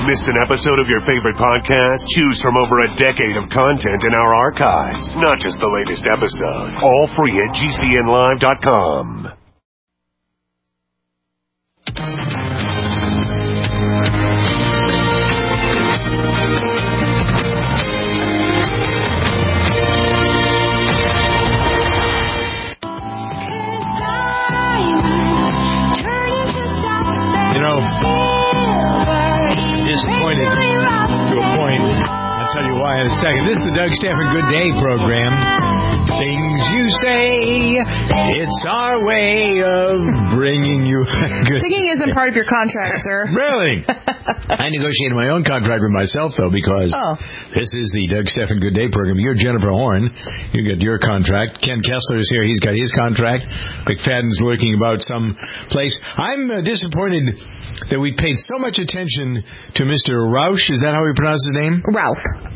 Missed an episode of your favorite podcast? Choose from over a decade of content in our archives, not just the latest episode. All free at GCNlive.com. Disappointed to a point. I'll tell you why in a second. This is the Doug Stephan Good Day program. Things you say, it's our way of bringing you good. Singing isn't part of your contract, sir. Really? I negotiated my own contract with myself, though, because this is the Doug Stephan Good Day program. You're Jennifer Horn. You got your contract. Ken Kessler is here. He's got his contract. McFadden's lurking about some place. I'm disappointed that we paid so much attention to Mr. Roush. Is that how he pronounced his name? Ralph.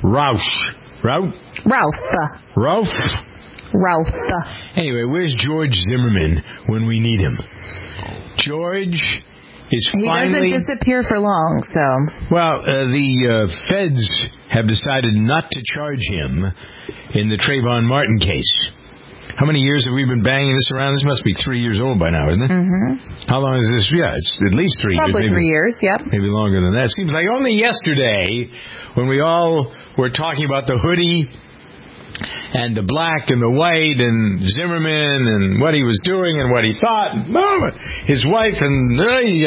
Anyway, where's George Zimmerman when we need him? George is finally... He doesn't disappear for long, so... Well, the feds have decided not to charge him in the Trayvon Martin case. How many years have we been banging this around? This must be 3 years old by now, isn't it? Mm-hmm. How long is this? Yeah, it's at least 3 years. Probably 3 years, yep. Maybe longer than that. Seems like only yesterday when we all were talking about the hoodie and the black and the white and Zimmerman and what he was doing and what he thought, his wife and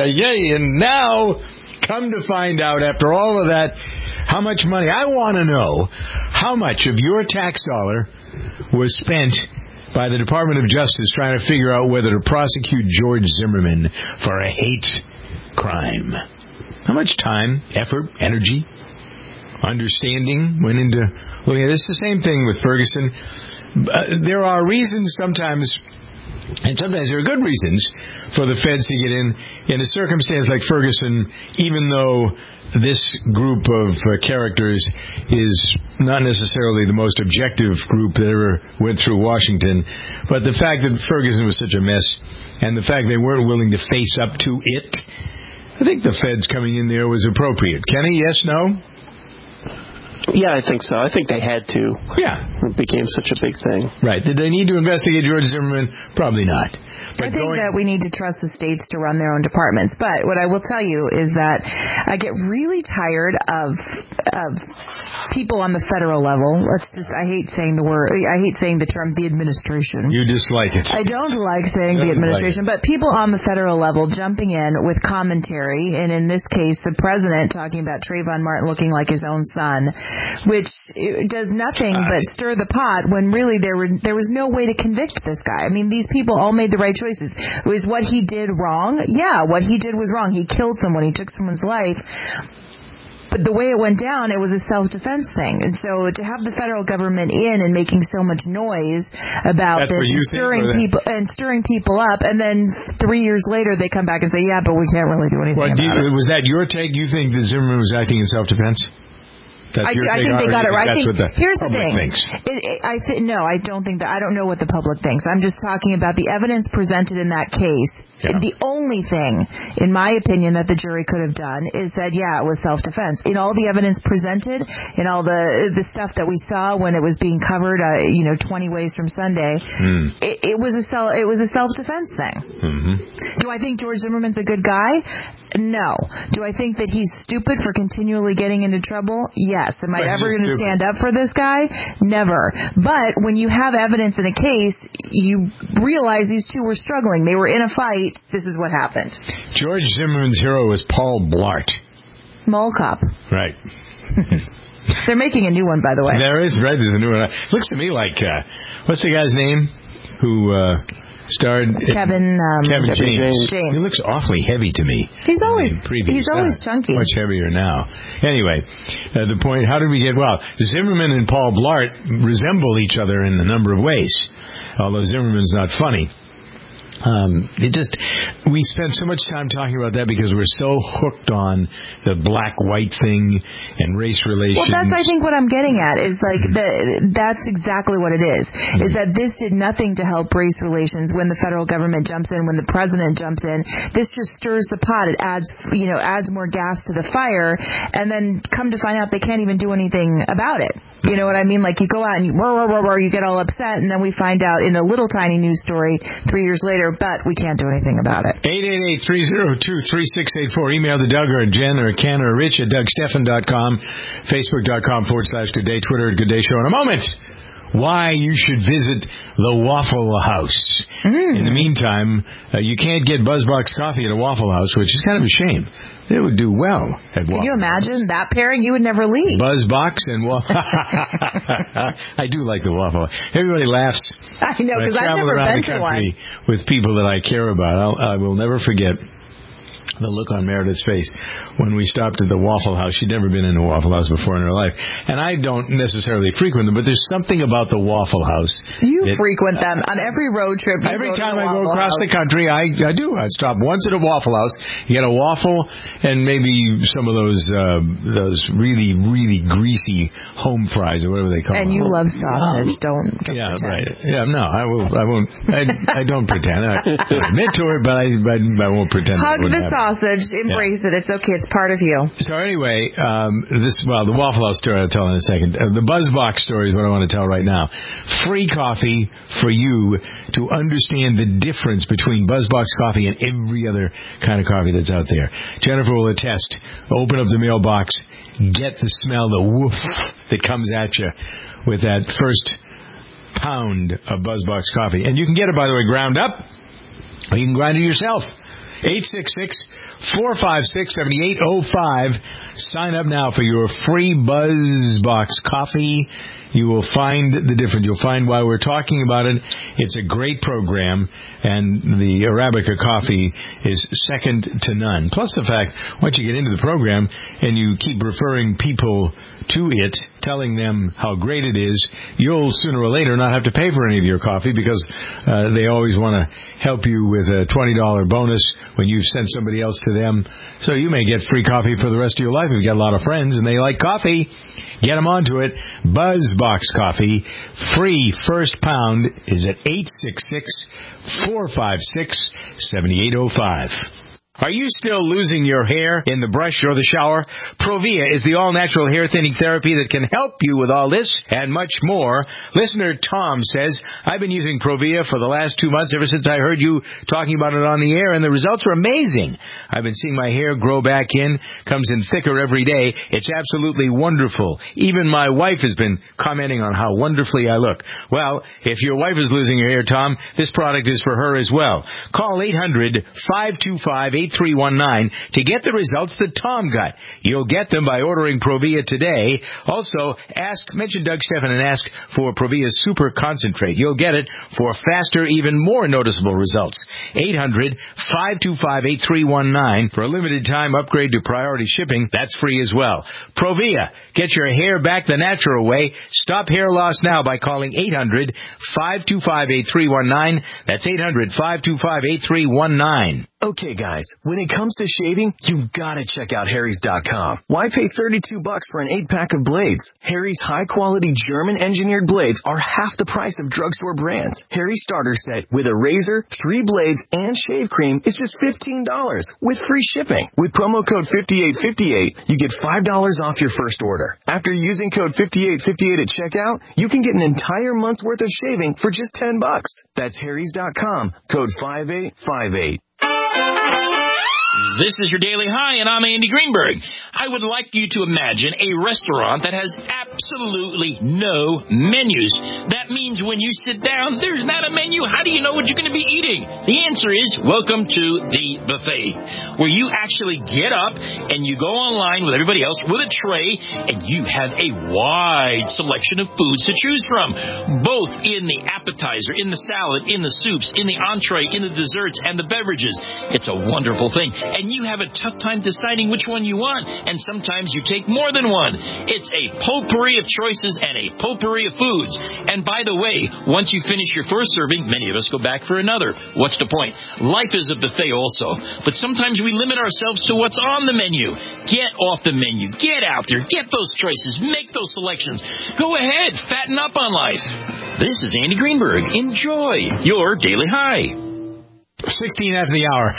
now come to find out after all of that, how much money. I want to know how much of your tax dollar was spent by the Department of Justice trying to figure out whether to prosecute George Zimmerman for a hate crime. How much time, effort, energy, understanding went into looking at this? The same thing with Ferguson. There are reasons sometimes, and sometimes there are good reasons for the feds to get in a circumstance like Ferguson, even though this group of characters is not necessarily the most objective group that ever went through Washington. But the fact that Ferguson was such a mess, and the fact they weren't willing to face up to it, I think the feds coming in there was appropriate. Kenny, yes, no? Yeah, I think so. I think they had to. Yeah. It became such a big thing. Right. Did they need to investigate George Zimmerman? Probably not. But I think that we need to trust the states to run their own departments. But what I will tell you is that I get really tired of people on the federal level. I hate saying the term the administration. You dislike it. I don't like saying the administration, but people on the federal level jumping in with commentary, and in this case, the president talking about Trayvon Martin looking like his own son, which does nothing but stir the pot when really there was no way to convict this guy. I mean, these people all made the right choices. Was what he did wrong? Yeah, what he did was wrong. He killed someone. He took someone's life. But the way it went down, it was a self-defense thing. And so to have the federal government in and making so much noise about this and stirring people up, and then 3 years later they come back and say, yeah, but we can't really do anything about it. Was that your take? You think that Zimmerman was acting in self-defense? I think they got it right. Here's the thing. No, I don't think that. I don't know what the public thinks. I'm just talking about the evidence presented in that case. Yeah. The only thing, in my opinion, that the jury could have done is said, yeah, it was self-defense. In all the evidence presented, in all the stuff that we saw when it was being covered, 20 ways from Sunday, it was a self-defense thing. Mm-hmm. Do I think George Zimmerman's a good guy? No. Do I think that he's stupid for continually getting into trouble? Yes. Am I ever going to stand up for this guy? Never. But when you have evidence in a case, you realize these two were struggling. They were in a fight. This is what happened. George Zimmerman's hero was Paul Blart. Mall Cop. Right. They're making a new one, by the way. There is, right? There's a new one. Looks to me like, what's the guy's name who starred? Kevin James. He looks awfully heavy to me. He's always chunky. Much heavier now. Anyway, the point, how did we get, Zimmerman and Paul Blart resemble each other in a number of ways, although Zimmerman's not funny. We spend so much time talking about that because we're so hooked on the black-white thing and race relations. Well, that's, I think, what I'm getting at is that's exactly what it is that this did nothing to help race relations when the federal government jumps in, when the president jumps in. This just stirs the pot. It adds more gas to the fire, and then come to find out they can't even do anything about it. You know what I mean? Like, you go out and you get all upset, and then we find out in a little tiny news story 3 years later, but we can't do anything about it. 888-302-3684. Email to Doug or Jen or Ken or Rich at DougStephan.com, Facebook.com/Good Day, Twitter at Good Day Show. In a moment, why you should visit the Waffle House. In the meantime, you can't get BuzzBox coffee at a Waffle House, which is kind of a shame. It would do well at Waffle. Can you imagine that pairing? You would never leave. BuzzBox and Waffle. I do like the Waffle. Everybody laughs. I know, because I've never been to one. With people that I care about. I will never forget the look on Meredith's face when we stopped at the Waffle House. She'd never been in a Waffle House before in her life. And I don't necessarily frequent them, but there's something about the Waffle House. You frequent them on every road trip. Every time I go across the country, I do. I stop once at a Waffle House, get a waffle, and maybe some of those really, really greasy home fries or whatever they call them. And you love sausage. Don't pretend. Right. Yeah, no, I won't. I don't pretend. I admit to it, but I won't pretend. Hug the sausage. Embrace it. It's okay. It's part of you. So anyway, the Waffle House story I'll tell in a second. The BuzzBox story is what I want to tell right now. Free coffee for you to understand the difference between BuzzBox coffee and every other kind of coffee that's out there. Jennifer will attest. Open up the mailbox. Get the smell, the woof that comes at you with that first pound of BuzzBox coffee. And you can get it, by the way, ground up, or you can grind it yourself. 866-456-7805. Sign up now for your free BuzzBox coffee. You will find the difference. You'll find why we're talking about it. It's a great program, and the Arabica coffee is second to none. Plus the fact, once you get into the program and you keep referring people to it, telling them how great it is, you'll sooner or later not have to pay for any of your coffee because they always want to help you with a $20 bonus when you've sent somebody else to them. So you may get free coffee for the rest of your life. You've got a lot of friends and they like coffee. Get them onto it. BuzzBox coffee. Free first pound is at 866-456-7805. Are you still losing your hair in the brush or the shower? Provia is the all-natural hair thinning therapy that can help you with all this and much more. Listener Tom says, I've been using Provia for the last 2 months ever since I heard you talking about it on the air, and the results are amazing. I've been seeing my hair grow back in, comes in thicker every day. It's absolutely wonderful. Even my wife has been commenting on how wonderfully I look. Well, if your wife is losing her hair, Tom, this product is for her as well. Call 800-525-8319 to get the results that Tom got. You'll get them by ordering Provia today. Also, mention Doug Stephan and ask for Provia Super Concentrate. You'll get it for faster, even more noticeable results. 800-525-8319 for a limited time upgrade to priority shipping. That's free as well. Provia. Get your hair back the natural way. Stop hair loss now by calling 800-525-8319. That's 800-525-8319. Okay, guys, when it comes to shaving, you've got to check out Harry's.com. Why pay $32 for an 8-pack of blades? Harry's high-quality German-engineered blades are half the price of drugstore brands. Harry's starter set with a razor, 3 blades, and shave cream is just $15 with free shipping. With promo code 5858, you get $5 off your first order. After using code 5858 at checkout, you can get an entire month's worth of shaving for just $10. That's Harry's.com, code 5858. This is your Daily High, and I'm Andy Greenberg. I would like you to imagine a restaurant that has absolutely no menus. That means when you sit down, there's not a menu. How do you know what you're going to be eating? The answer is, welcome to the buffet, where you actually get up and you go online with everybody else with a tray, and you have a wide selection of foods to choose from, both in the appetizer, in the salad, in the soups, in the entree, in the desserts, and the beverages. It's a wonderful thing. And you have a tough time deciding which one you want, and sometimes you take more than one. It's a potpourri of choices and a potpourri of foods. And by By the way, once you finish your first serving, many of us go back for another. What's the point? Life is a buffet also. But sometimes we limit ourselves to what's on the menu. Get off the menu. Get out there. Get those choices. Make those selections. Go ahead. Fatten up on life. This is Andy Greenberg. Enjoy your Daily High. 16 after the hour.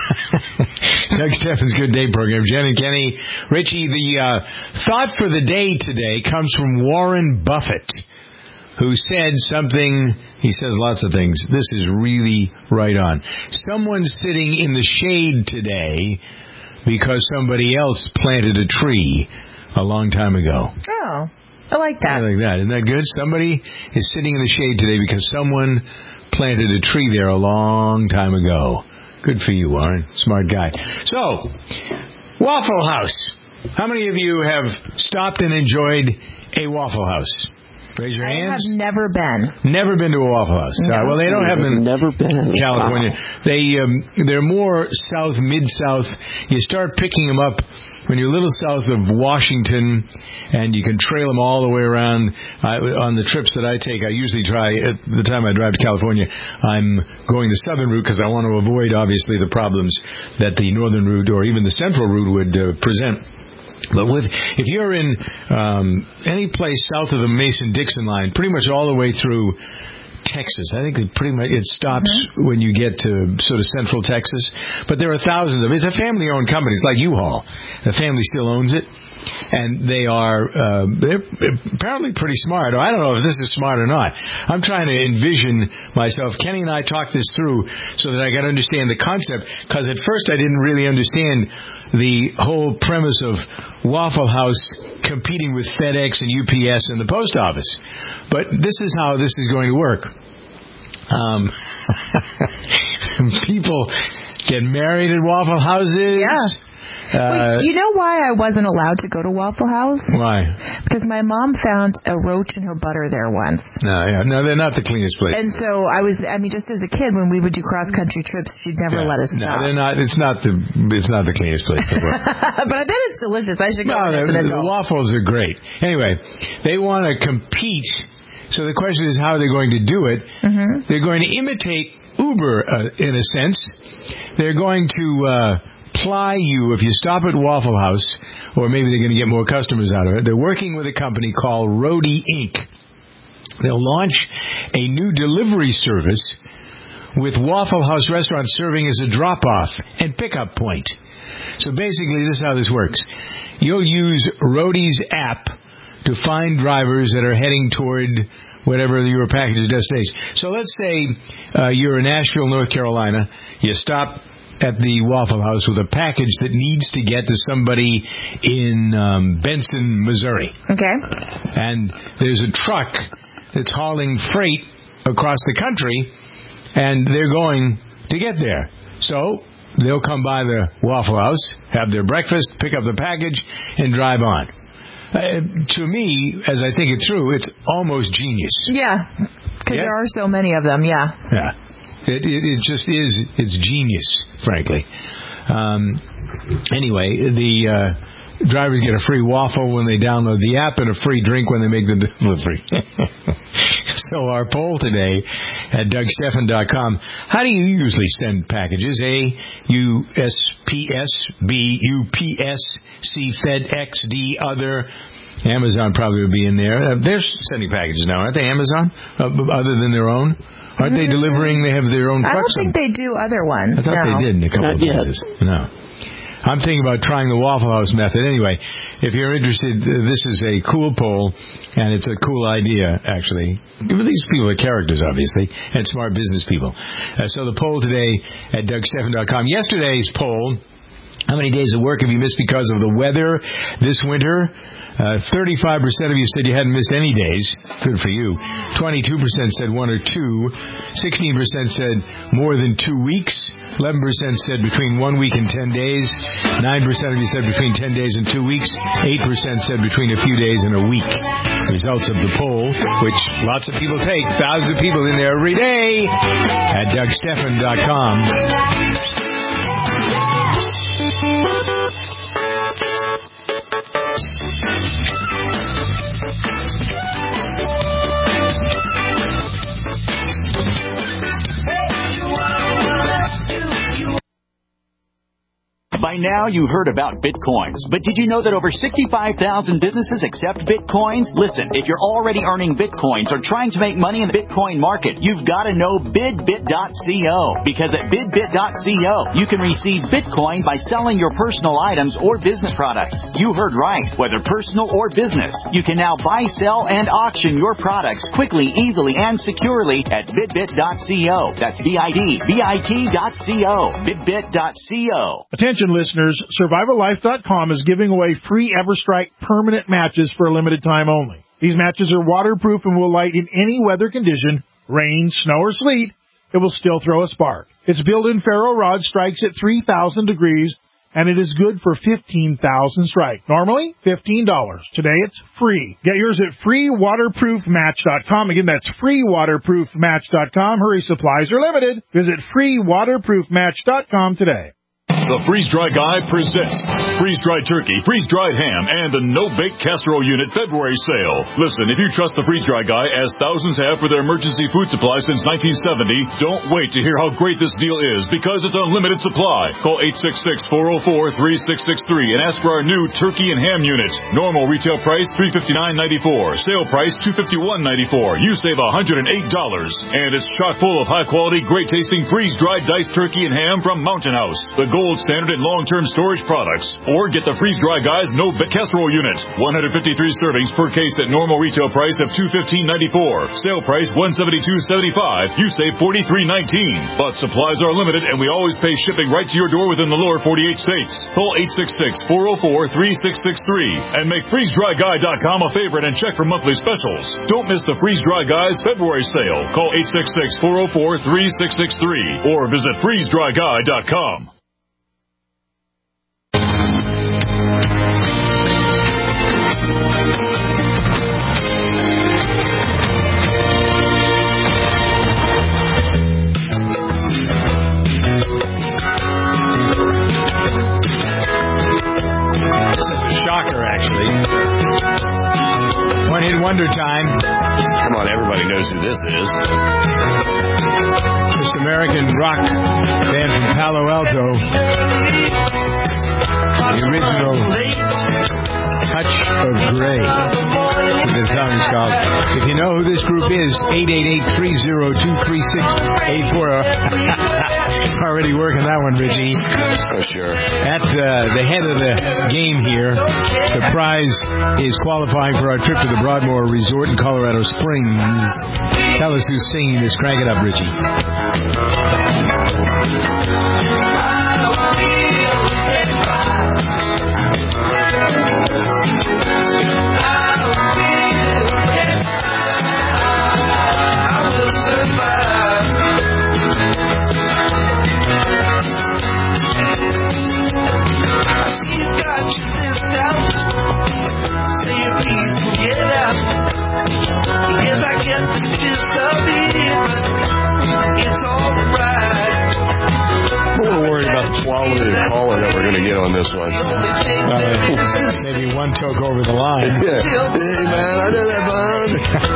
Doug Steffen's Good Day program. Jen and Kenny. Richie, the thought for the day today comes from Warren Buffett, who said something. He says lots of things. This is really right on. Someone's sitting in the shade today because somebody else planted a tree a long time ago. Oh, I like that. I like that. Isn't that good? Somebody is sitting in the shade today because someone planted a tree there a long time ago. Good for you, Warren. Smart guy. So, Waffle House. How many of you have stopped and enjoyed a Waffle House? Raise your hands. I have never been. Never been to a Waffle House. No. Well, they don't have them in Never been in California. Wow. They're more south, mid-south. You start picking them up when you're a little south of Washington, and you can trail them all the way around. On the trips that I take, I usually try, at the time I drive to California, I'm going the southern route because I want to avoid, obviously, the problems that the northern route or even the central route would present. But if you're in any place south of the Mason-Dixon line, pretty much all the way through Texas, I think it stops when you get to sort of central Texas. But there are thousands of it. It's a family-owned company. It's like U-Haul. The family still owns it. And they're apparently pretty smart. I don't know if this is smart or not. I'm trying to envision myself. Kenny and I talked this through so that I got to understand the concept, because at first I didn't really understand the whole premise of Waffle House competing with FedEx and UPS and the post office. But this is how this is going to work. People get married at Waffle Houses. Yeah. Wait, you know why I wasn't allowed to go to Waffle House? Why? Because my mom found a roach in her butter there once. No, they're not the cleanest place. And so just as a kid, when we would do cross-country trips, she'd never let us stop. No, they're not. It's not the cleanest place to work. But I bet it's delicious. I should go. The waffles are great. Anyway, they want to compete. So the question is, how are they going to do it? Mm-hmm. They're going to imitate Uber, in a sense. They're going to ply you if you stop at Waffle House, or maybe they're going to get more customers out of it. They're working with a company called Roadie Inc. They'll launch a new delivery service with Waffle House restaurants serving as a drop-off and pickup point. So basically, this is how this works. You'll use Roadie's app to find drivers that are heading toward whatever your package destination. So let's say you're in Nashville, North Carolina. You stop at the Waffle House with a package that needs to get to somebody in Benson, Missouri. Okay. And there's a truck that's hauling freight across the country, and they're going to get there. So they'll come by the Waffle House, have their breakfast, pick up the package, and drive on. To me, as I think it through, it's almost genius. Yeah, because there are so many of them, yeah. Yeah. It just is. It's genius, frankly. Anyway, the drivers get a free waffle when they download the app and a free drink when they make the delivery. So our poll today at DougSteffen.com, how do you usually send packages? A, USPS, B, UPS, C, FedEx, D, other. Amazon probably would be in there. They're sending packages now, aren't they, Amazon? Other than their own? Aren't they delivering? They have their own trucks. I don't think they do other ones. I thought they did in a couple of places. No. I'm thinking about trying the Waffle House method. Anyway, if you're interested, this is a cool poll, and it's a cool idea, actually. These people are characters, obviously, and smart business people. So the poll today at DougSteffen.com. Yesterday's poll, how many days of work have you missed because of the weather this winter? 35% of you said you hadn't missed any days. Good for you. 22% said 1 or 2. 16% said more than 2 weeks. 11% said between 1 week and 10 days. 9% of you said between 10 days and 2 weeks. 8% said between a few days and a week. Results of the poll, which lots of people take. Thousands of people in there every day at DougSteffen.com. By now, you heard about Bitcoins, but did you know that over 65,000 businesses accept Bitcoins? Listen, if you're already earning Bitcoins or trying to make money in the Bitcoin market, you've got to know BidBit.co, because at BidBit.co, you can receive Bitcoin by selling your personal items or business products. You heard right, whether personal or business. You can now buy, sell, and auction your products quickly, easily, and securely at BidBit.co. That's BidBit.co. BidBit.co. Attention listeners, SurvivalLife.com is giving away free EverStrike permanent matches for a limited time only. These matches are waterproof and will light in any weather condition, rain, snow, or sleet. It will still throw a spark. Its built-in ferro rod strikes at 3,000 degrees, and it is good for 15,000 strike. Normally, $15. Today, it's free. Get yours at freewaterproofmatch.com. Again, that's freewaterproofmatch.com. Hurry, supplies are limited. Visit freewaterproofmatch.com today. The Freeze-Dry Guy presents freeze-dried turkey, freeze-dried ham, and the no-bake casserole unit February sale. Listen, if you trust the Freeze-Dry Guy, as thousands have for their emergency food supply since 1970, don't wait to hear how great this deal is, because it's unlimited supply. Call 866-404-3663 and ask for our new turkey and ham unit. Normal retail price $359.94. Sale price $251.94. You save $108. And it's chock full of high-quality, great-tasting freeze-dried diced turkey and ham from Mountain House, the gold standard in long-term storage products. Or get the Freeze-Dry Guy's no-bake casserole unit. 153 servings per case at normal retail price of $215.94. Sale price $172.75. You save $43.19. But supplies are limited, and we always pay shipping right to your door within the lower 48 states. Call 866-404-3663 and make FreezeDryGuy.com a favorite and check for monthly specials. Don't miss the Freeze-Dry Guy's February sale. Call 866-404-3663 or visit FreezeDryGuy.com. Shocker, actually. One-hit wonder time. Come on, everybody knows who this is. This American rock band from Palo Alto. The original Touch of Grey. The song is called. If you know who this group is, 888-302-3684. Already working that one, Richie. Oh, sure. At the head of the game here, the prize is qualifying for our trip to the Broadmoor Resort in Colorado Springs. Tell us who's singing this. Crank it up, Richie. I'm a little worried about the quality of the caller that we're going to get on this one. Maybe one took over the line. Yeah. Hey, man, I know that bond.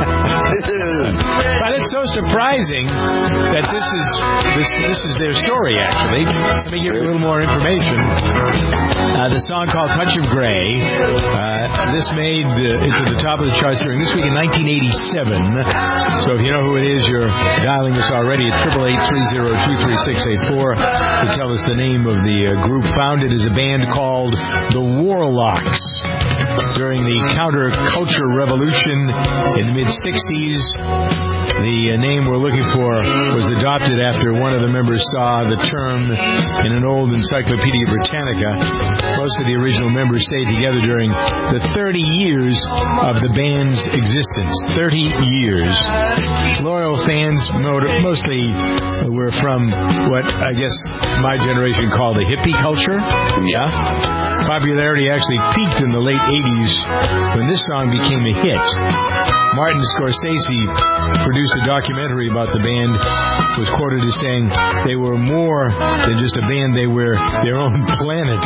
But it's so surprising that this is their story, actually. Let me give you a little more information. The song called Touch of Grey. This made it to the top of the charts during this week in 1987. So if you know who it is, you're dialing us already at 888-302-3684 to tell us the name of the group. Founded as a band called The Warlocks during the counterculture revolution in the mid-60s. The name we're looking for was adopted after one of the members saw the term in an old Encyclopedia Britannica. Most of the original members stayed together during the 30 years of the band's existence. 30 years. Loyal fans mostly were from what I guess my generation called the hippie culture. Yeah. Popularity actually peaked in the late 80s when this song became a hit. Martin Scorsese produced produced a documentary about the band was quoted as saying they were more than just a band, they were their own planet.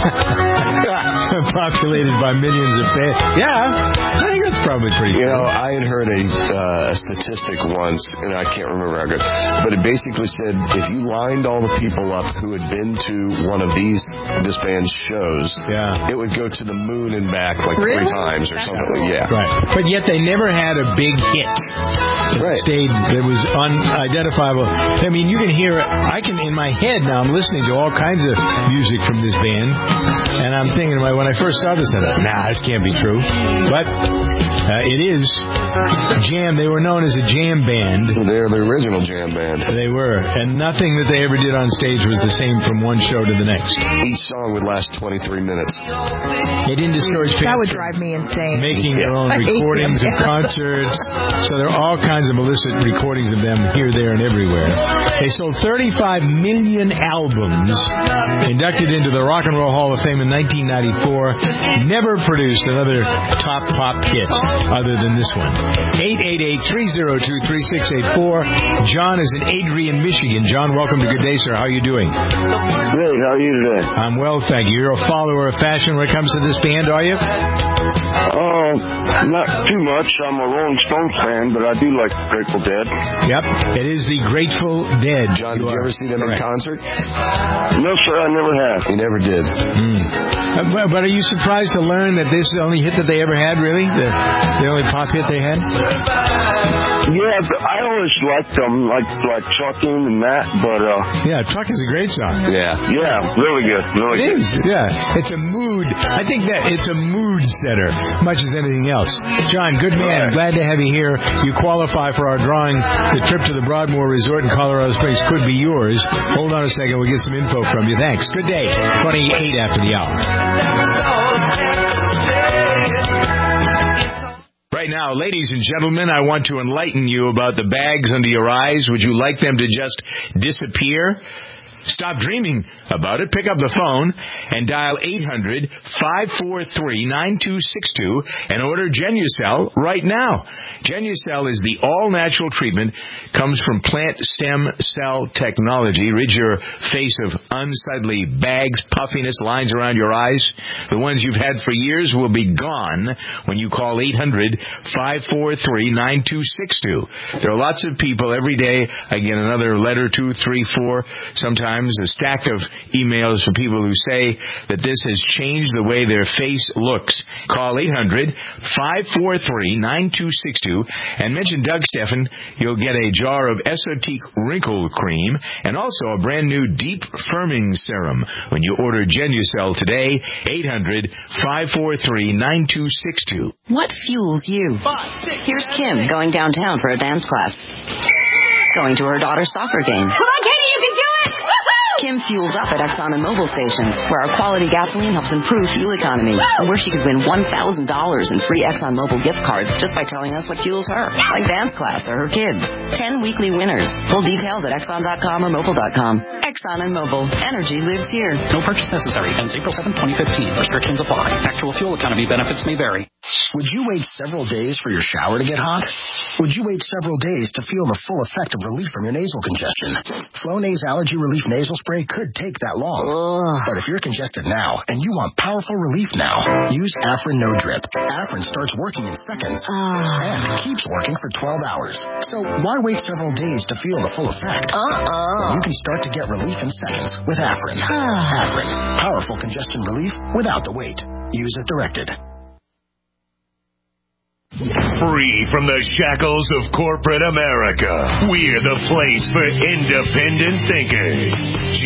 Populated by millions of fans. Yeah, I think that's probably pretty You cool. know, I had heard a statistic once, and I can't remember how good, but it basically said if you lined all the people up who had been to one of this band's shows, it would go to the moon and back like 3 times or something. Yeah. Right. But yet they never had a big hit. It stayed, it was unidentifiable. I mean, you can hear, in my head now, I'm listening to all kinds of music from this band, and I'm thinking, when I first saw this, I thought, nah, this can't be true. But it is jam. They were known as a jam band. They're the original jam band. They were. And nothing that they ever did on stage was the same from one show to the next. Each song would last 23 minutes. They didn't discourage fans. That would drive me insane. Making their own recordings of concerts. So there are all kinds of illicit recordings of them here, there, and everywhere. They sold 35 million albums, inducted into the Rock and Roll Hall of Fame in 1994, never produced another top pop hit other than this one. 888-302-3684. John is in Adrian, Michigan. John, welcome to Good Day, sir. How are you doing? Great. How are you today? I'm well, thank you. You're a follower of fashion when it comes to this band, are you? Not too much. I'm a Rolling Stones fan, but I do like Grateful Dead. Yep, it is the Grateful Dead. John, did you ever see them in concert? No, sir, I never have. You never did. But are you surprised to learn that this is the only hit that they ever had, really? The only pop hit they had? Yeah, I always liked them, like Trucking and that, but... Yeah, Trucking's a great song. Yeah, really good. Really It good. is, yeah. It's a mood. I think that it's a mood setter, much as anything else. John, good man. Glad to have you here. You qualify for our drawing. The trip to the Broadmoor Resort in Colorado Springs could be yours. Hold on a second. We'll get some info from you. Thanks. Good day. 28 after the hour. Right now, ladies and gentlemen, I want to enlighten you about the bags under your eyes. Would you like them to just disappear? Stop dreaming about it. Pick up the phone and dial 800-543-9262 and order Genucel right now. Genucel is the all-natural treatment, comes from plant stem cell technology. Rid your face of unsightly bags, puffiness, lines around your eyes. The ones you've had for years will be gone when you call 800-543-9262. There are lots of people every day. I get another letter, 2, 3, 4, sometimes a stack of emails from people who say that this has changed the way their face looks. Call 800-543-9262 and mention Doug Steffen. You'll get a jar of Esotique Wrinkle Cream and also a brand new Deep Firming Serum when you order Genucel today. 800-543-9262. What fuels you? Here's Kim going downtown for a dance class. Going to her daughter's soccer game. Come on, Katie, you can do it! Kim fuels up at Exxon and Mobil stations, where our quality gasoline helps improve fuel economy, and where she could win $1,000 in free Exxon Mobil gift cards just by telling us what fuels her, like dance class or her kids. 10 weekly winners. Full details at Exxon.com or Mobil.com. Exxon and Mobil. Energy lives here. No purchase necessary. Ends April 7, 2015. Restrictions apply. Actual fuel economy benefits may vary. Would you wait several days for your shower to get hot? Would you wait several days to feel the full effect of relief from your nasal congestion? Flonase Allergy Relief Nasal Spray could take that long. But if you're congested now and you want powerful relief now, use Afrin No Drip. Afrin starts working in seconds and keeps working for 12 hours. So why wait several days to feel the full effect? When you can start to get relief in seconds with Afrin. Afrin. Powerful congestion relief without the wait. Use as directed. Free from the shackles of corporate America, we're the place for independent thinkers.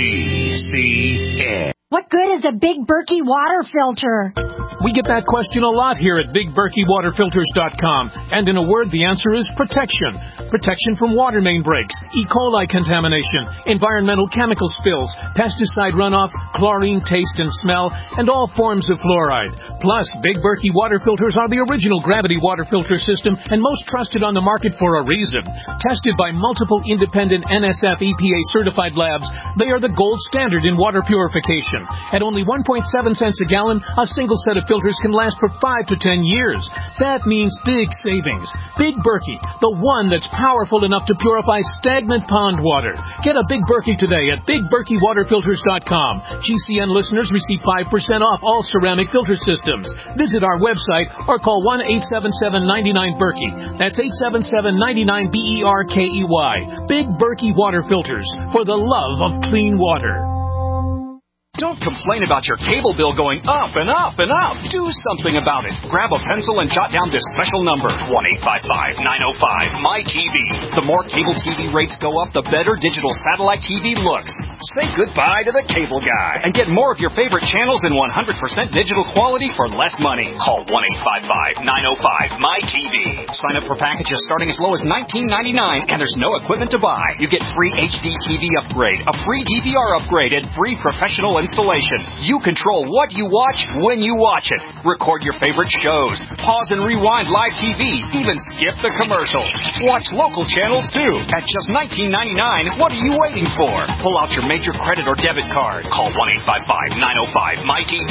GCN. What good is a Big Berkey water filter? We get that question a lot here at BigBerkeyWaterFilters.com. And in a word, the answer is protection. Protection from water main breaks, E. coli contamination, environmental chemical spills, pesticide runoff, chlorine taste and smell, and all forms of fluoride. Plus, Big Berkey water filters are the original gravity water filter system and most trusted on the market for a reason. Tested by multiple independent NSF EPA certified labs, they are the gold standard in water purification. installation. At only 1.7 cents a gallon, a single set of filters can last for 5 to 10 years. That means big savings. Big Berkey, the one that's powerful enough to purify stagnant pond water. Get a Big Berkey today at BigBerkeyWaterFilters.com. GCN listeners receive 5% off all ceramic filter systems. Visit our website or call 1-877-99-BERKEY. That's 877-99-BERKEY. Big Berkey Water Filters, for the love of clean water. Don't complain about your cable bill going up and up and up. Do something about it. Grab a pencil and jot down this special number, 1-855-905-MY-TV. The more cable TV rates go up, the better digital satellite TV looks. Say goodbye to the cable guy and get more of your favorite channels in 100% digital quality for less money. Call 1-855-905-MY-TV. Sign up for packages starting as low as $19.99, and there's no equipment to buy. You get free HD TV upgrade, a free DVR upgrade, and free professional installation. You control what you watch when you watch it. Record your favorite shows. Pause and rewind live TV. Even skip the commercials. Watch local channels too. At just $19.99, what are you waiting for? Pull out your major credit or debit card. Call 1-855-905-MY-TV.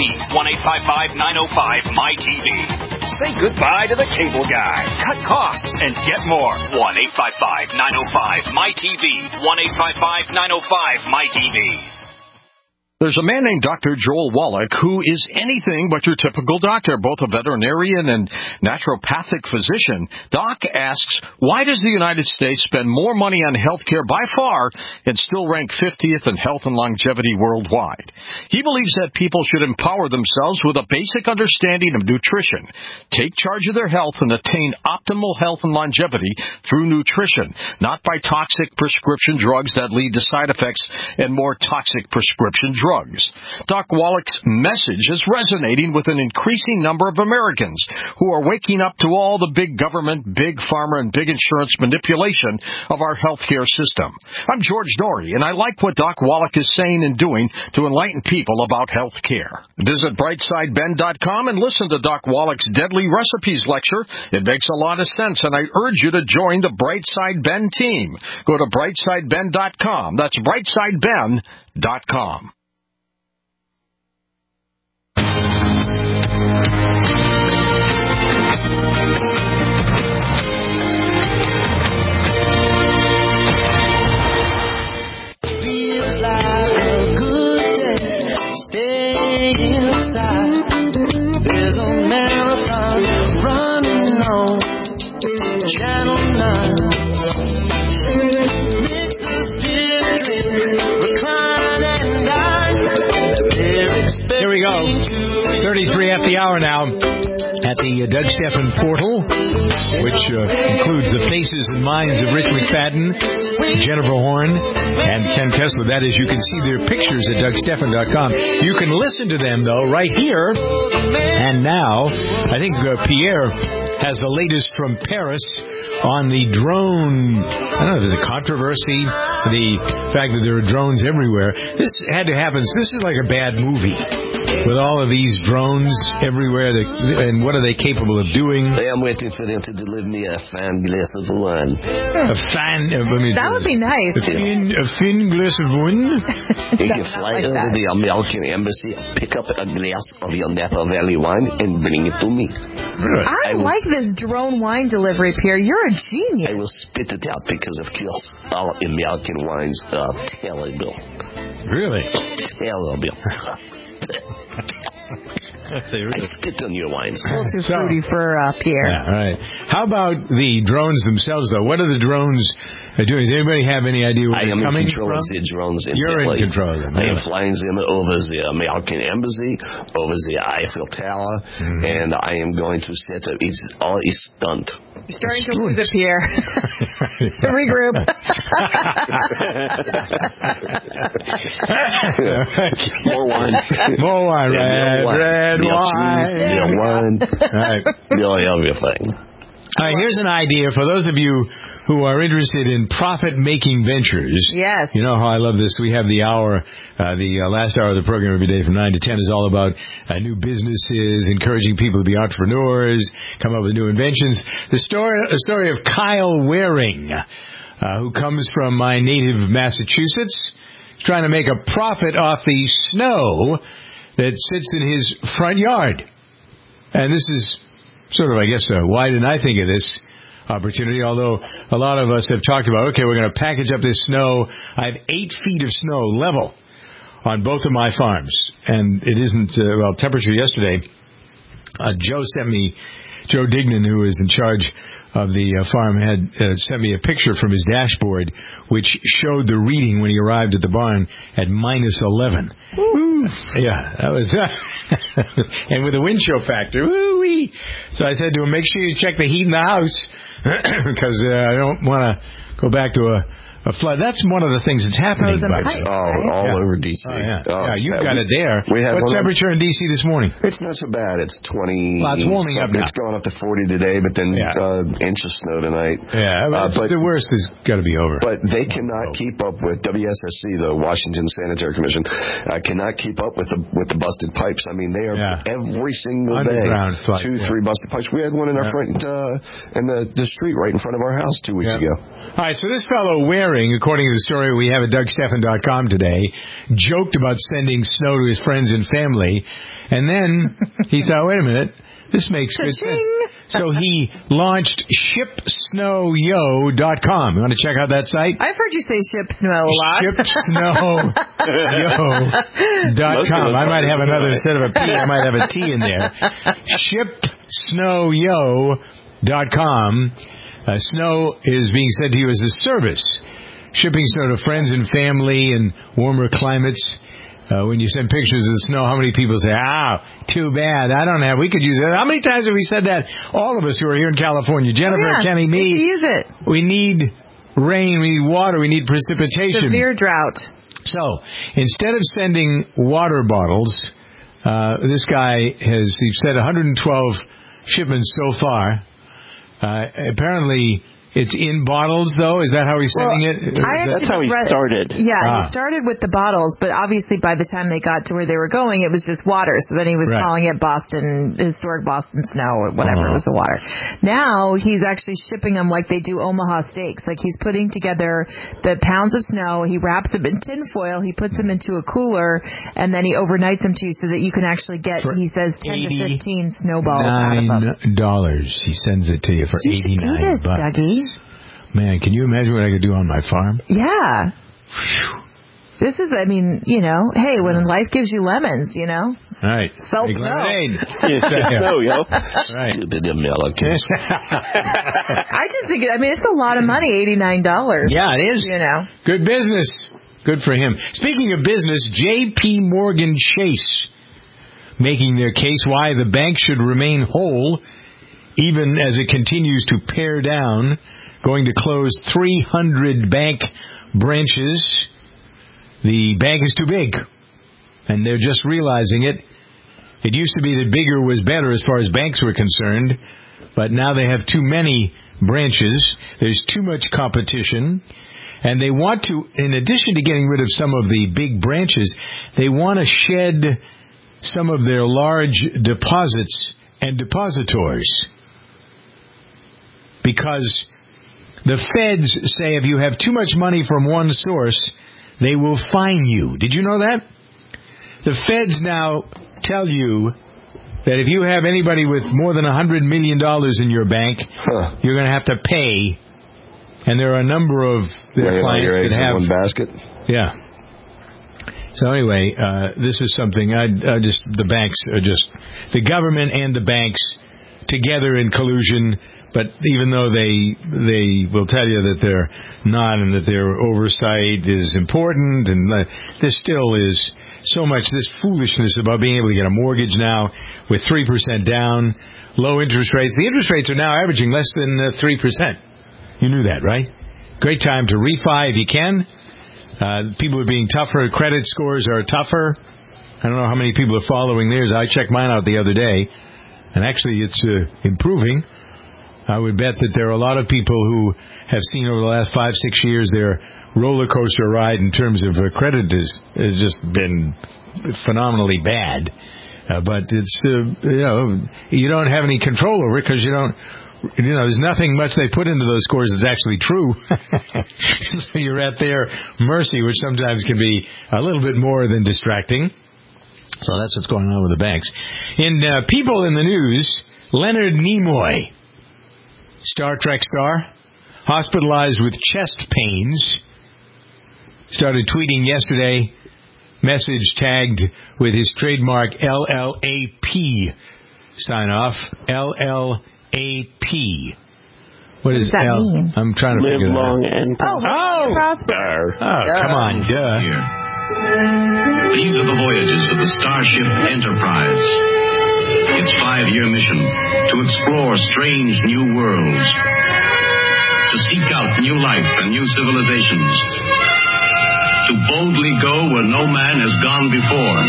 1-855-905-MY-TV. Say goodbye to the cable guy. Cut costs and get more. 1-855-905-MY-TV. 1-855-905-MY-TV. There's a man named Dr. Joel Wallach who is anything but your typical doctor, both a veterinarian and naturopathic physician. Doc asks, why does the United States spend more money on health care by far and still rank 50th in health and longevity worldwide? He believes that people should empower themselves with a basic understanding of nutrition, take charge of their health, and attain optimal health and longevity through nutrition, not by toxic prescription drugs that lead to side effects and more toxic prescription drugs. Doc Wallach's message is resonating with an increasing number of Americans who are waking up to all the big government, big pharma, and big insurance manipulation of our healthcare system. I'm George Norrie, and I like what Doc Wallach is saying and doing to enlighten people about health care. Visit BrightSideBen.com and listen to Doc Wallach's Deadly Recipes lecture. It makes a lot of sense, and I urge you to join the Brightside Ben team. Go to BrightSideBen.com. That's BrightSideBen.com. There's a marathon running on Channel 9. Here we go. 33 after the hour now at the Doug Stephan portal, which includes the faces and minds of Rich McFadden, Jennifer Horn, and Ken Kessler. That is, you can see their pictures at DougStephan.com. You can listen to them, though, right here. And now, I think Pierre has the latest from Paris on the drone, I don't know, the controversy, the fact that there are drones everywhere. This had to happen. This is like a bad movie with all of these drones everywhere. And what are they capable of doing? I'm waiting for them to deliver me a fine glass of wine. That would be nice. A thin glass of wine? You can fly over the American Embassy, pick up a glass of your Napa Valley wine, and bring it to me. I like this drone wine delivery, Pierre. You're a genius. I will spit it out because, of course, all American wines are terrible. Really? Terrible. I spit on your wines. A little too fruity for Pierre. Yeah, right. How about the drones themselves, though? What are the drones doing? Does anybody have any idea where they're coming from? I am in control of the drones. You're in control of them. I am flying them over the American Embassy, over the Eiffel Tower, and I am going to set up. It's all a stunt. You're starting to lose it, Pierre. Regroup. More wine. More wine. Red wine. Wine. Right. Really everything. All right, here's an idea for those of you who are interested in profit-making ventures. Yes. You know how I love this. We have the hour, the last hour of the program every day from 9 to 10 is all about new businesses, encouraging people to be entrepreneurs, come up with new inventions. A story of Kyle Waring, who comes from my native Massachusetts. He's trying to make a profit off the snow that sits in his front yard. And this is sort of, I guess, why didn't I think of this opportunity? Although a lot of us have talked about, okay, we're going to package up this snow. I have 8 feet of snow level on both of my farms. And it isn't, temperature yesterday, Joe Dignan, who is in charge of the farm, had sent me a picture from his dashboard, which showed the reading when he arrived at the barn at -11. Woo. Yeah, that was, and with a wind chill factor, woo-wee. So I said to him, make sure you check the heat in the house, because I don't want to go back to a flood. That's one of the things that's happening. All over D.C. You've got it there. What's temperature in D.C. this morning? It's not so bad. It's 20. Well, it's warming up now. It's going up to 40 today, but then inch of snow tonight. Yeah, but the worst has got to be over. But they cannot keep up with WSSC, the Washington Sanitary Commission. Cannot keep up with the busted pipes. I mean, they are every single day 2-3 busted pipes. We had one in our front, in the street right in front of our house 2 weeks ago. All right, so this fellow according to the story we have at DougStephan.com today, joked about sending snow to his friends and family, and then he thought, wait a minute, this makes good sense. So he launched ShipSnowYo.com. You want to check out that site? I've heard you say ship snow a lot. ShipSnowYo.com. I might have another, instead of a P, I might have a T in there. ShipSnowYo.com. Snow is being said to you as a service. Shipping snow to friends and family in warmer climates. When you send pictures of the snow, how many people say, too bad, I don't have, we could use it. How many times have we said that? All of us who are here in California, Jennifer, Kenny, me. We use it. We need rain, we need water, we need precipitation. Severe drought. So, instead of sending water bottles, this guy has, he said 112 shipments so far. Apparently, it's in bottles, though? Is that how he's sending it? That's how he started. Yeah, he started with the bottles, but obviously by the time they got to where they were going, it was just water. So then he was calling it historic Boston snow or whatever was the water. Now he's actually shipping them like they do Omaha steaks. Like he's putting together the pounds of snow, he wraps them in tin foil, he puts them into a cooler, and then he overnights them to you so that you can actually get, he says, 10 to 15 snowballs out of them. $89. He sends it to you for $89. You should do this, Dougie. Man, can you imagine what I could do on my farm? Yeah. This is, I mean, hey, when life gives you lemons, All right. Salt snow. Snow, yo. Right. Stupid Americans. I just think, it's a lot of money, $89. Yeah, it is. Good business. Good for him. Speaking of business, J.P. Morgan Chase making their case why the bank should remain whole even as it continues to pare down, going to close 300 bank branches. The bank is too big, and they're just realizing it. It used to be that bigger was better as far as banks were concerned, but now they have too many branches. There's too much competition, and they want to, in addition to getting rid of some of the big branches, they want to shed some of their large deposits and depositors. Because the feds say if you have too much money from one source, they will fine you. Did you know that? The feds now tell you that if you have anybody with more than $100 million in your bank, you're going to have to pay. And there are a number of their clients that have one basket. Yeah. So anyway, this is something the banks are just the government and the banks together in collusion. But even though they will tell you that they're not and that their oversight is important, and there still is so much this foolishness about being able to get a mortgage now with 3% down, low interest rates. The interest rates are now averaging less than 3%. You knew that, right? Great time to refi if you can. People are being tougher. Credit scores are tougher. I don't know how many people are following theirs. I checked mine out the other day, and actually it's improving. I would bet that there are a lot of people who have seen over the last 5-6 years their roller coaster ride in terms of credit has just been phenomenally bad. But it's you don't have any control over it because you don't there's nothing much they put into those scores that's actually true. So you're at their mercy, which sometimes can be a little bit more than distracting. So that's what's going on with the banks. In people in the news, Leonard Nimoy, Star Trek star, hospitalized with chest pains, started tweeting yesterday, message tagged with his trademark LLAP sign-off. LLAP. What does that mean? I'm trying to figure that out. Live long and prosper. Oh, come on, duh. These are the voyages of the Starship Enterprise. Its 5-year mission to explore strange new worlds, to seek out new life and new civilizations, to boldly go where no man has gone before.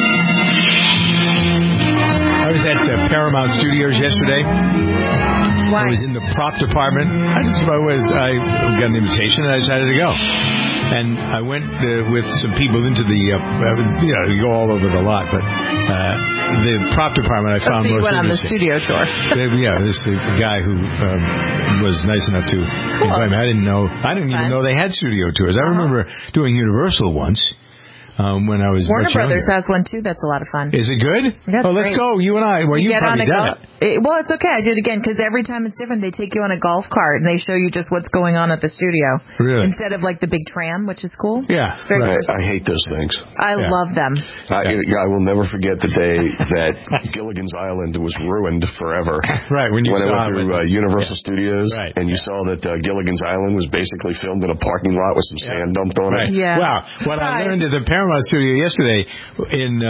I was at Paramount Studios yesterday. Why? I was in the prop department. I got an invitation and I decided to go. And I went with some people into the, you go all over the lot, but the prop department I found so you most went on the interesting. studio tour. This the guy who was nice enough to invite me. I didn't even know they had studio tours. I remember doing Universal once. When I was Warner much Brothers younger. has one too. That's a lot of fun. Is it good? That's let's great. go. You and I. Well, you've get probably done it. Well, it's okay. I did it again because every time it's different. They take you on a golf cart and they show you just what's going on at the studio. Really? Instead of like the big tram, which is cool. Yeah. Right. I hate those things. I love them. I will never forget the day that Gilligan's Island was ruined forever. Right. When I went through Universal Studios and you Yeah. saw that Gilligan's Island was basically filmed in a parking lot with some sand dumped on it. Yeah. Wow. What I learned at the Paramount Studio yesterday in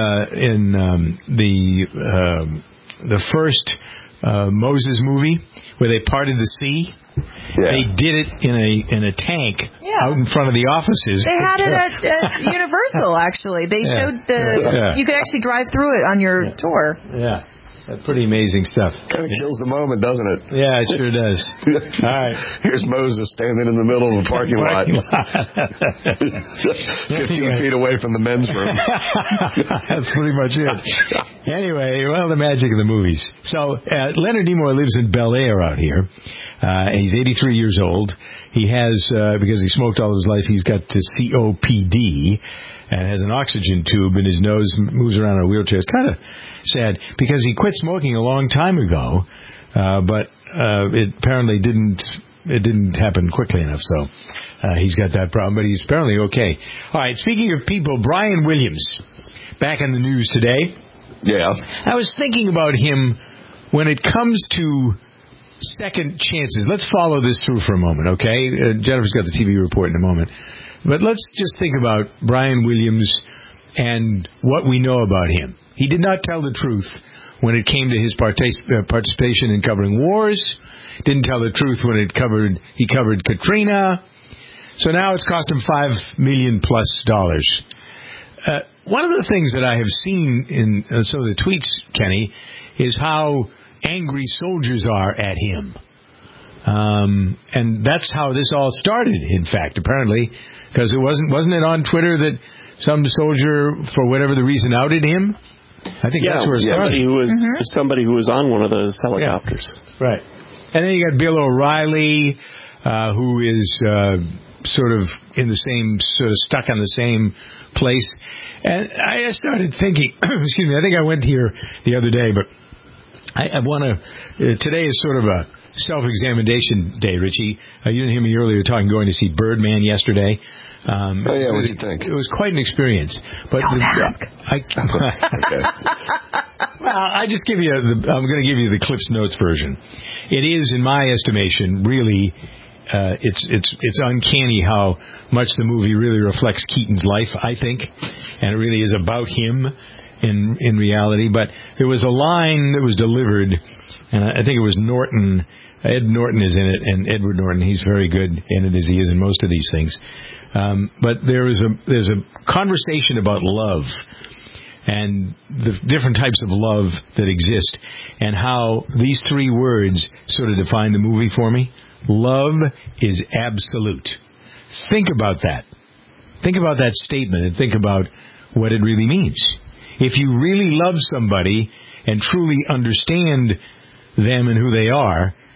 the first Moses movie where they parted the sea. Yeah. They did it in a tank out in front of the offices. They had it at Universal, actually. They showed you could actually drive through it on your tour. Yeah. That's pretty amazing stuff. Kind of kills the moment, doesn't it? Yeah, it sure does. All right. Here's Moses standing in the middle of a parking lot. 15 feet away from the men's room. That's pretty much it. Anyway, well, the magic of the movies. So, Leonard Nimoy lives in Bel Air out here. He's 83 years old. He has, because he smoked all his life, he's got COPD. And has an oxygen tube in his nose, moves around in a wheelchair. It's kind of sad because he quit smoking a long time ago, but it apparently didn't happen quickly enough. So he's got that problem, but he's apparently okay. All right. Speaking of people, Brian Williams, back in the news today. Yeah. I was thinking about him when it comes to second chances. Let's follow this through for a moment, okay? Jennifer's got the TV report in a moment. But let's just think about Brian Williams and what we know about him. He did not tell the truth when it came to his participation in covering wars. Didn't tell the truth when he covered Katrina. So now it's cost him $5 million plus. One of the things that I have seen in some of the tweets, Kenny, is how angry soldiers are at him. And that's how this all started, in fact, apparently. Because it wasn't it on Twitter that some soldier, for whatever the reason, outed him? I think that's where it started. He was somebody who was on one of those helicopters. Yeah. Right. And then you got Bill O'Reilly, who is sort of stuck on the same place. And I started thinking, excuse me, I think I went here the other day, but I want to, today is sort of a self-examination day, Richie. You didn't hear me earlier going to see Birdman yesterday. What did you think? It was quite an experience. But Well, I just give you I'm going to give you the Cliff's Notes version. It is, in my estimation, really, it's uncanny how much the movie really reflects Keaton's life, I think, and it really is about him in reality. But there was a line that was delivered, and I think it was Norton. Ed Norton is in it, and Edward Norton, he's very good in it, as he is in most of these things. But there's a conversation about love and the different types of love that exist, and how these three words sort of define the movie for me. Love is absolute. Think about that. Think about that statement and think about what it really means. If you really love somebody and truly understand them and who they are,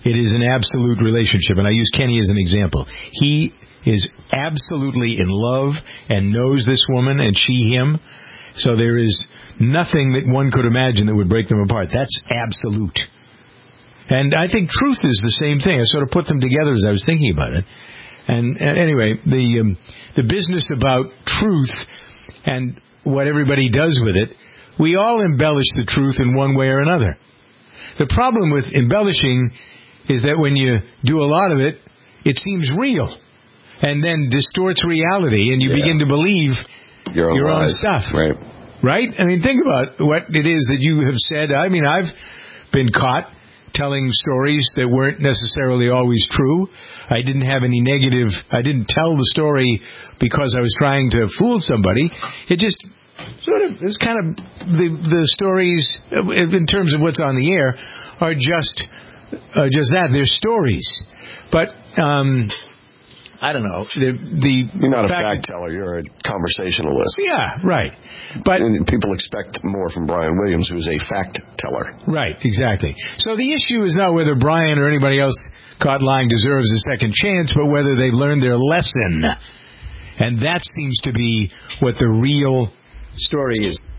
It is an absolute relationship, and I use Kenny as an example. He is absolutely in love and knows this woman and she him, so there is nothing that one could imagine that would break them apart. That's absolute. And I think truth is the same thing. I sort of put them together as I was thinking about it. And anyway, the business about truth and what everybody does with it, we all embellish the truth in one way or another. The problem with embellishing is that when you do a lot of it, it seems real and then distorts reality, and you begin to believe your own stuff. Right? I mean, think about what it is that you have said. I mean, I've been caught telling stories that weren't necessarily always true. I didn't have any negative. I didn't tell the story because I was trying to fool somebody. It just sort of, it's kind of the stories in terms of what's on the air are just that. They're stories. But I don't know. You're not a fact teller. You're a conversationalist. Yeah, right. But people expect more from Brian Williams, who's a fact teller. Right, exactly. So the issue is not whether Brian or anybody else caught lying deserves a second chance, but whether they learned their lesson. And that seems to be what the real story is.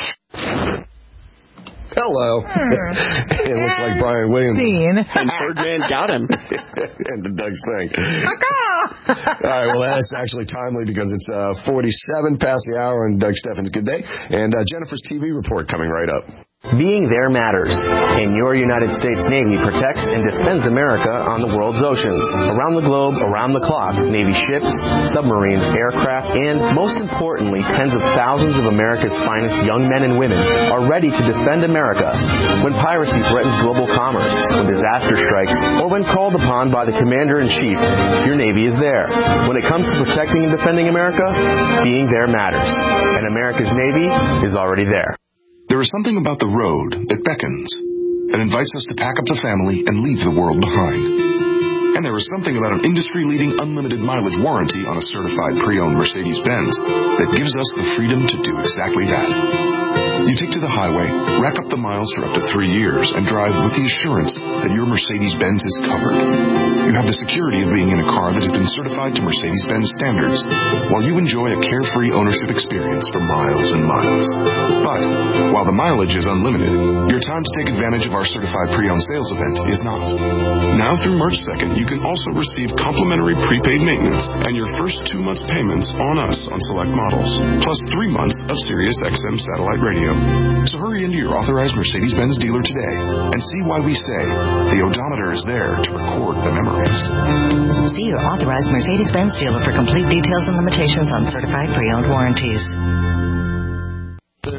Hello. It looks like Brian Williams. And Ferdinand got him. And the Doug's thing. All right, well, that's actually timely because it's 47 past the hour on Doug Steffens' Good Day. And Jennifer's TV report coming right up. Being there matters, and your United States Navy protects and defends America on the world's oceans. Around the globe, around the clock, Navy ships, submarines, aircraft, and, most importantly, tens of thousands of America's finest young men and women are ready to defend America when piracy threatens global commerce, when disaster strikes, or when called upon by the Commander-in-Chief. Your Navy is there. When it comes to protecting and defending America, being there matters, and America's Navy is already there. There is something about the road that beckons and invites us to pack up the family and leave the world behind. And there is something about an industry-leading unlimited mileage warranty on a certified pre-owned Mercedes-Benz that gives us the freedom to do exactly that. You take to the highway, rack up the miles for up to 3 years, and drive with the assurance that your Mercedes-Benz is covered. You have the security of being in a car that has been certified to Mercedes-Benz standards, while you enjoy a carefree ownership experience for miles and miles. But while the mileage is unlimited, your time to take advantage of our certified pre-owned sales event is not. Now through March 2nd, you can also receive complimentary prepaid maintenance and your first 2 months payments on us on select models, plus 3 months of Sirius XM satellite radio. So hurry into your authorized Mercedes-Benz dealer today and see why we say the odometer is there to record the memories. See your authorized Mercedes-Benz dealer for complete details and limitations on certified pre-owned warranties. All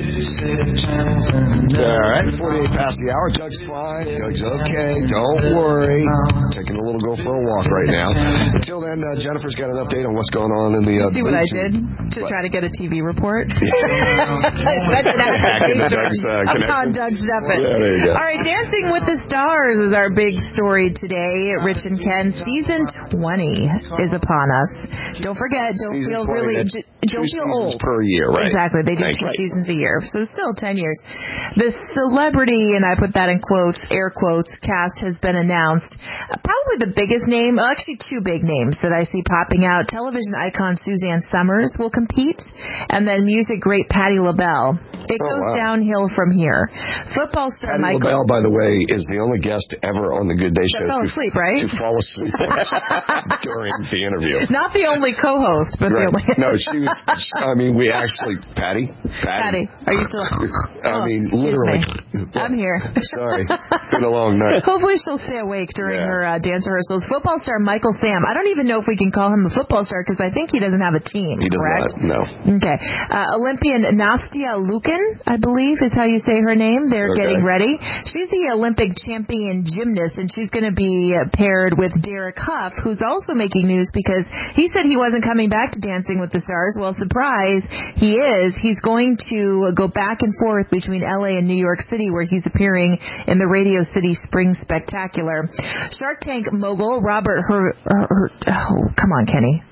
right, 48 past the hour. Doug's fine. Doug's okay. Don't worry. Taking a little go for a walk right now. Until then, Jennifer's got an update on what's going on in the. See what I did to try to get a TV report? That's an application on Doug Steffens. Yeah, there you go. All right, Dancing with the Stars is our big story today. Rich and Ken, season 20 is upon us. Don't forget. Don't season feel 20, really. Don't feel old. Per year, right? Exactly. They do 2 seasons a year, so it's still 10 years. The celebrity, and I put that in quotes, air quotes, cast has been announced. Probably the biggest name, actually 2 big names that I see popping out. Television icon Suzanne Summers will compete, and then music great Patti LaBelle. It goes downhill from here. Football star Patti Michael LaBelle, by the way, is the only guest ever on the Good Day Show fell asleep, right? To fall asleep during the interview. Not the only co-host, but the only. No, she was. I mean, we actually, Patty, are you still? I mean, literally. I'm here. Sorry, it's been a long night. Hopefully she'll stay awake during her dance rehearsals. Football star Michael Sam. I don't even know if we can call him a football star because I think he doesn't have a team. He does correct? not. No. Okay. Olympian Nastia Lukin, I believe is how you say her name. They're getting ready. She's the Olympic champion gymnast, and she's going to be paired with Derek Huff, who's also making news because he said he wasn't coming back to Dancing with the Stars. Well, surprise, he is. He's going to go back and forth between L.A. and New York City, where he's appearing in the Radio City Spring Spectacular. Shark Tank mogul Robert come on, Kenny.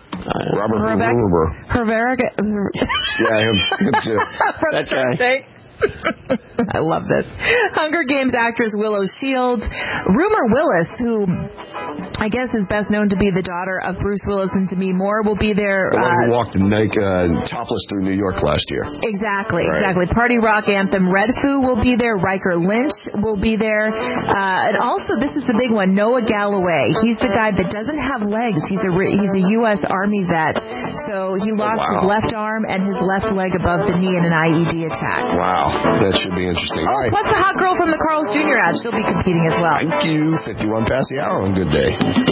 Robert Herberger. Herberger. Yeah, him too. From Shark Tank. I love this. Hunger Games actress Willow Shields. Rumor Willis, who I guess is best known to be the daughter of Bruce Willis and Demi Moore, will be there. The one who walked topless through New York last year. Exactly. Party Rock anthem Red Foo will be there. Riker Lynch will be there. And also, this is the big one, Noah Galloway. He's the guy that doesn't have legs. He's a U.S. Army vet. So he lost his left arm and his left leg above the knee in an IED attack. Wow. That should be interesting. All right. Plus the hot girl from the Carl's Jr. ad. She'll be competing as well. Thank you. 51 past the hour on Good Day.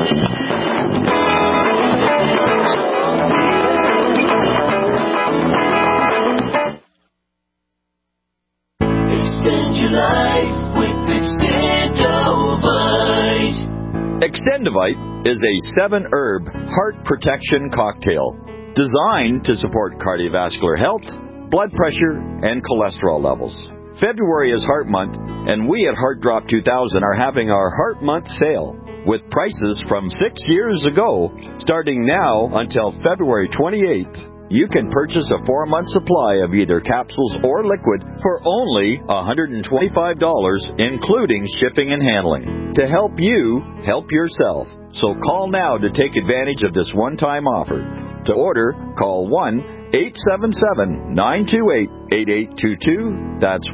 Extend your life with Extendovite. Extendovite is a 7-herb heart protection cocktail designed to support cardiovascular health, blood pressure, and cholesterol levels. February is Heart Month, and we at Heart Drop 2000 are having our Heart Month sale with prices from 6 years ago. Starting now until February 28th, you can purchase a 4-month supply of either capsules or liquid for only $125, including shipping and handling, to help you help yourself. So call now to take advantage of this one-time offer. To order, call 1-877-928-8822. That's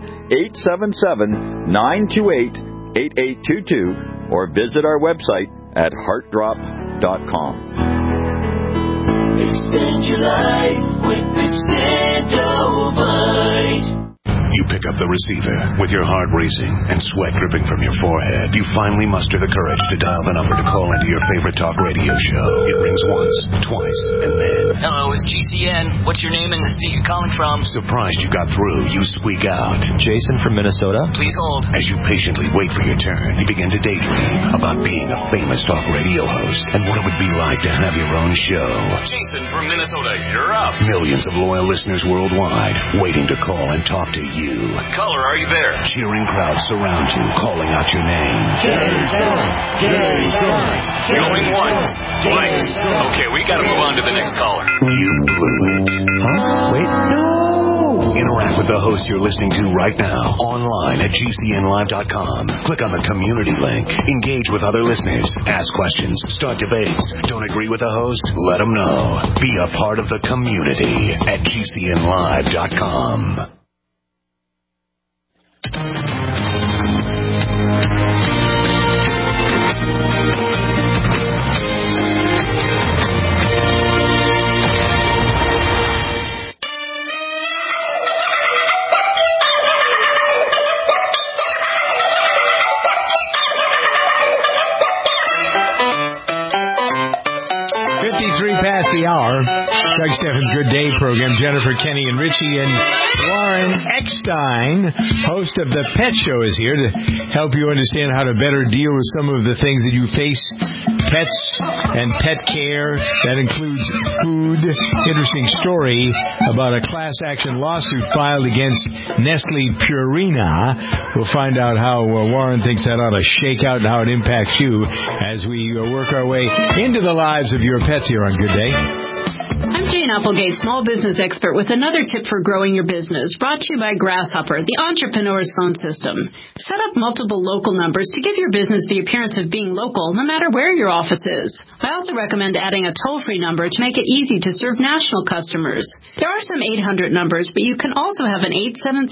1-877-928-8822. Or visit our website at heartdrop.com. Extend your life with Extendovite. You pick up the receiver with your heart racing and sweat dripping from your forehead. You finally muster the courage to dial the number to call into your favorite talk radio show. It rings once, twice, and then... Hello, it's GCN. What's your name and the state you're calling from? Surprised you got through, you squeak out. Jason from Minnesota. Please hold. As you patiently wait for your turn, you begin to daydream about being a famous talk radio host and what it would be like to have your own show. Jason from Minnesota, you're up. Millions of loyal listeners worldwide waiting to call and talk to you. Caller, are you there? Cheering crowds surround you, calling out your name. Jason! Going once, twice. Okay, we gotta move on to the next caller. You blew it. Huh? Wait, no! Interact with the host you're listening to right now, online at GCNlive.com. Click on the community link. Engage with other listeners. Ask questions. Start debates. Don't agree with the host? Let them know. Be a part of the community at GCNlive.com. Past the hour. Doug Steffens' Good Day program. Jennifer, Kenny, and Richie, and Warren Eckstein, host of The Pet Show, is here to help you understand how to better deal with some of the things that you face. Pets and pet care. That includes food. Interesting story about a class action lawsuit filed against Nestle Purina. We'll find out how Warren thinks that ought to shake out and how it impacts you as we work our way into the lives of your pets here on Good Day. I'm Jane Applegate, small business expert, with another tip for growing your business, brought to you by Grasshopper, the entrepreneur's phone system. Set up multiple local numbers to give your business the appearance of being local, no matter where your office is. I also recommend adding a toll-free number to make it easy to serve national customers. There are some 800 numbers, but you can also have an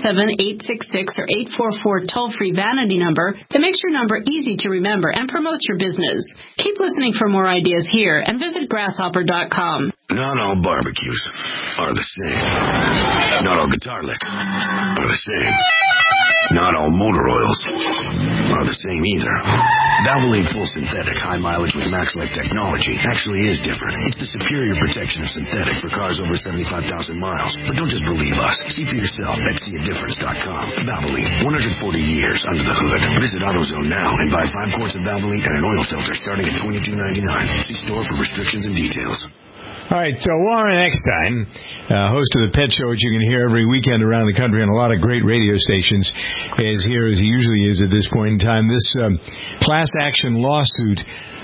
877-866 or 844 toll-free vanity number that makes your number easy to remember and promotes your business. Keep listening for more ideas here and visit grasshopper.com. Not all barbecues are the same. Not all guitar licks are the same. Not all motor oils are the same either. Valvoline Full Synthetic High Mileage with Max-Light technology actually is different. It's the superior protection of synthetic for cars over 75,000 miles. But don't just believe us. See for yourself at seeadifference.com. Valvoline, 140 years under the hood. Visit AutoZone now and buy 5 quarts of Valvoline and an oil filter starting at $22.99. See store for restrictions and details. All right, so Warren Eckstein, host of The Pet Show, which you can hear every weekend around the country on a lot of great radio stations, is here as he usually is at this point in time. This class action lawsuit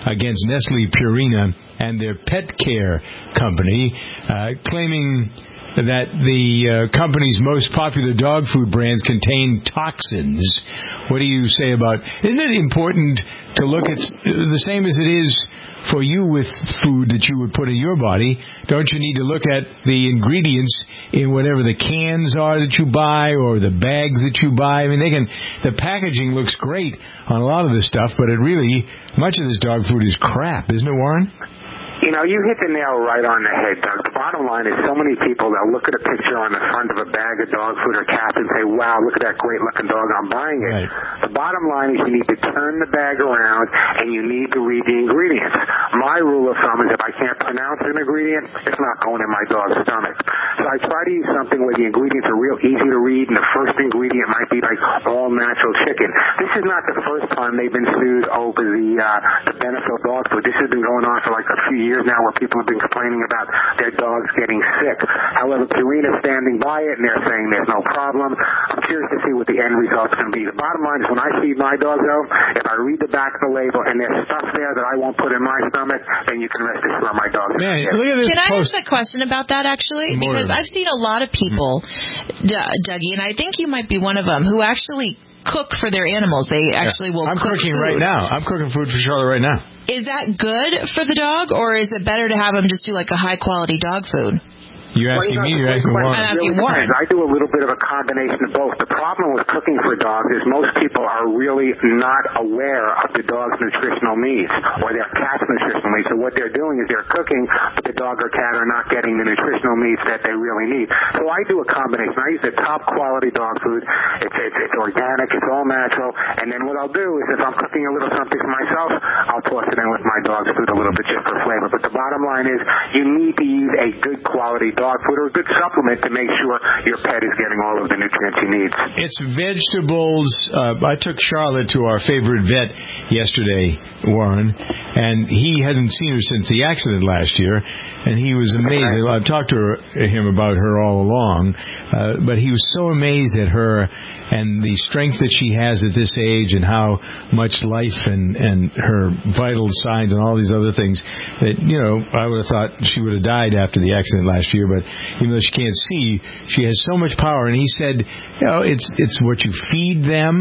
against Nestle Purina and their pet care company, claiming that the company's most popular dog food brands contain toxins. What do you say about... Isn't it important to look at the same as it is for you with food that you would put in your body? Don't you need to look at the ingredients in whatever the cans are that you buy or the bags that you buy? I mean, the packaging looks great on a lot of this stuff, but much of this dog food is crap, isn't it, Warren? You know, you hit the nail right on the head, Doug. The bottom line is so many people that look at a picture on the front of a bag of dog food or cat and say, wow, look at that great-looking dog, I'm buying it. Right. The bottom line is you need to turn the bag around and you need to read the ingredients. My rule of thumb is if I can't pronounce an ingredient, it's not going in my dog's stomach. So I try to use something where the ingredients are real easy to read, and the first ingredient might be like all-natural chicken. This is not the first time they've been sued over the Benefil dog food. This has been going on for like a few years now where people have been complaining about their dogs getting sick. However, Purina's standing by it, and they're saying there's no problem. I'm curious to see what the end result's going to be. The bottom line is when I feed my dog, though, if I read the back of the label and there's stuff there that I won't put in my stomach, then you can rest assured my dog is sick. Can I ask a question about that, actually? Because I've seen a lot of people, Dougie, and I think you might be one of them, who actually cook for their animals. They actually will cook cooking food. right now. I'm cooking food for Charlotte right now. Is that good for the dog, or is it better to have them just do like a high-quality dog food? You're asking me, you're asking Warren. I'm asking Warren. I do a little bit of a combination of both. The problem with cooking for dogs is most people are really not aware of the dog's nutritional needs or their cat's nutritional needs. So what they're doing is they're cooking, but the dog or cat are not getting the nutritional needs that they really need. So I do a combination. I use the top quality dog food. It's organic, it's all natural, and then what I'll do is if I'm cooking a little something for myself, I'll toss it in with my dog's food a little bit just for flavor. But the bottom line is you need to use a good quality dog food or a good supplement to make sure your pet is getting all of the nutrients he needs. It's vegetables. I took Charlotte to our favorite vet yesterday, Warren, and he hadn't seen her since the accident last year, and he was amazed. I've talked to him about her all along, but he was so amazed at her and the strength that she has at this age and how much life and her vital signs and all these other things that, you know, I would have thought she would have died after the accident last year, but even though she can't see, she has so much power. And he said, you know, it's what you feed them.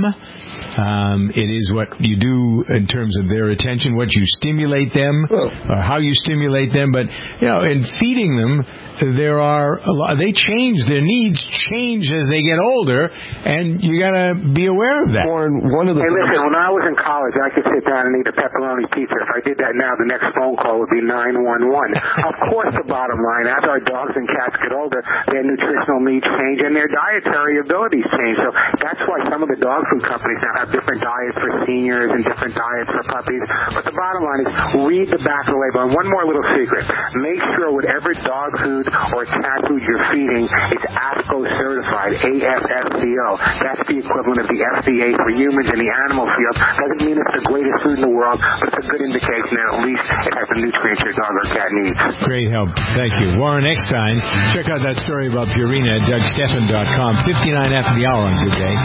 It is what you do in terms of their attention, what you stimulate them, how you stimulate them. But, you know, in feeding them, there are a lot, their needs change as they get older, and you got to be aware of that. Hey, listen, when I was in college, I could sit down and eat a pepperoni pizza. If I did that now, the next phone call would be 911. Of course, the bottom line, as our dogs and cats get older, their nutritional needs change and their dietary abilities change. So that's why some of the dog food companies now have different diets for seniors and different diets for puppies. But the bottom line is read the back of the label. And one more little secret. Make sure whatever dog food or cat food you're feeding is ASFCO certified, ASFCO. That's the equivalent of the FDA for humans in the animal field. Doesn't mean it's the greatest food in the world, but it's a good indication that at least it has the nutrients your dog or cat needs. Great help. Thank you. Warren Eckstein, check out that story about Purina at DougSteffen.com. 59 after the hour on Good Day.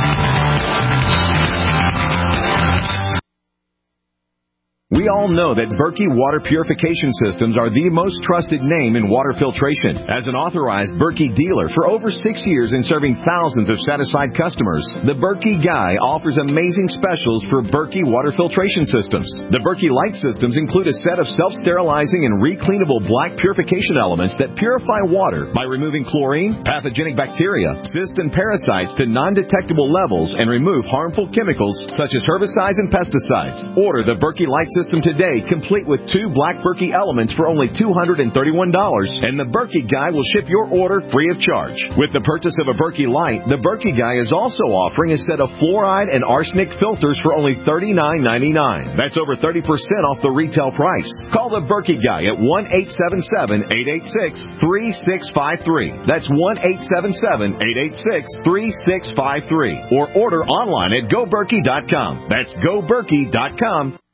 We all know that Berkey Water Purification Systems are the most trusted name in water filtration. As an authorized Berkey dealer for over 6 years and serving thousands of satisfied customers, the Berkey Guy offers amazing specials for Berkey Water Filtration Systems. The Berkey Light Systems include a set of self-sterilizing and recleanable black purification elements that purify water by removing chlorine, pathogenic bacteria, cysts, and parasites to non-detectable levels and remove harmful chemicals such as herbicides and pesticides. Order the Berkey Light System today, complete with 2 black Berkey elements for only $231, and the Berkey Guy will ship your order free of charge. With the purchase of a Berkey Light, the Berkey Guy is also offering a set of fluoride and arsenic filters for only $39.99. That's over 30% off the retail price. Call the Berkey Guy at 1-877-886-3653. That's 1-877-886-3653. Or order online at GoBerkey.com. That's GoBerkey.com.